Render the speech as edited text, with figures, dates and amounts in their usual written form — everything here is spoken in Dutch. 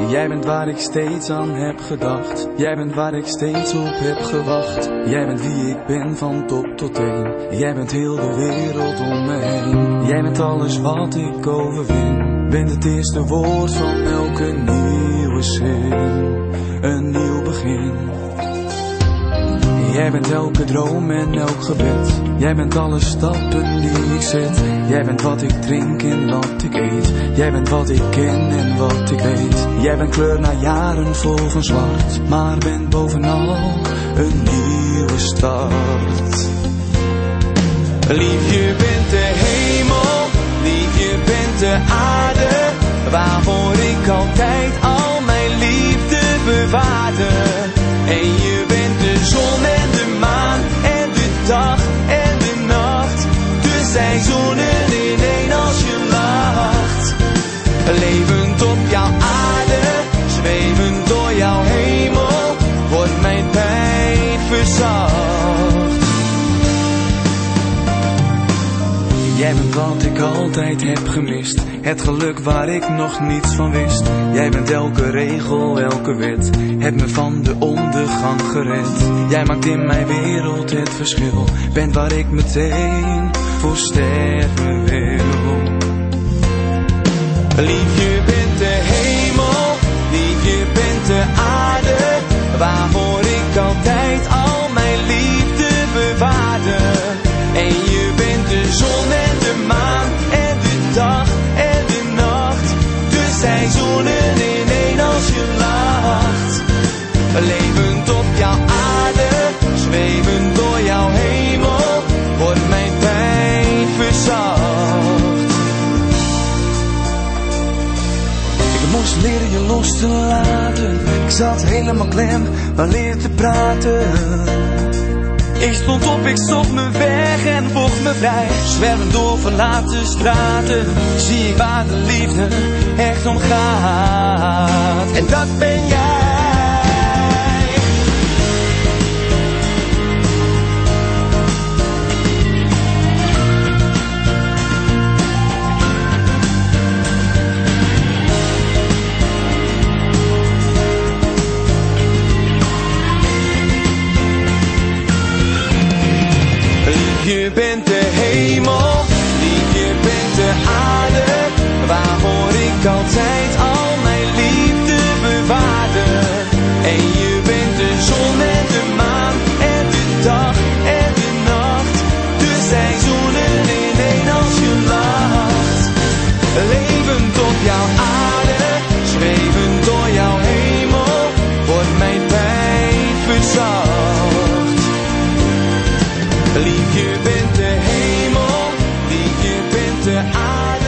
Jij bent waar ik steeds aan heb gedacht. Jij bent waar ik steeds op heb gewacht. Jij bent wie ik ben van top tot teen. Jij bent heel de wereld om me heen. Jij bent alles wat ik overwin. Bent het eerste woord van elke nieuwe zin. Een nieuw begin. Jij bent elke droom en elk gebed. Jij bent alle stappen die ik zet. Jij bent wat ik drink en wat ik eet. Jij bent wat ik ken en wat ik weet. Jij bent kleur na jaren vol van zwart. Maar bent bovenal een nieuwe start. Lief, je bent de hemel. Lief, je bent de aarde. Waarvoor ik altijd al mijn liefde bewaarde. En je bent de zon en de maan en de dag en de nacht. De seizoenen in één als je lacht. Levend op jouw aarde, zwevend door jouw hemel, wordt mijn pijn verzacht. Jij bent wat ik altijd heb gemist. Het geluk waar ik nog niets van wist. Jij bent elke regel, elke wet. Hebt me van de ondergang gered. Jij maakt in mijn wereld het verschil. Bent waar ik meteen voor sterven wil. Lief, je bent de hemel. Lief, je bent de aarde. Waarvoor ik altijd al mijn liefde bewaarde. En je bent de zon en de maan en de dag en de nacht. De seizoenen in één als je lacht. Levend op jouw aarde, zwevend door jouw hemel, wordt mijn pijn verzacht. Ik moest leren je los te laten. Ik zat helemaal klem, maar leerde te praten. Ik stond op, ik zocht me weg en vocht me vrij. Zwervend door verlaten straten, zie ik waar de liefde echt om gaat. En dat ben jij. Je bent de hemel, lief, je bent de aarde, waarvoor ik altijd al mijn liefde bewaarde. En je bent de zon en de maan en de dag en de nacht, de seizoenen in één als je lacht. Levend op jouw aarde, zwevend door jouw hemel, wordt mijn pijn verzacht. Lief, je bent de hemel, lief, je bent de aarde.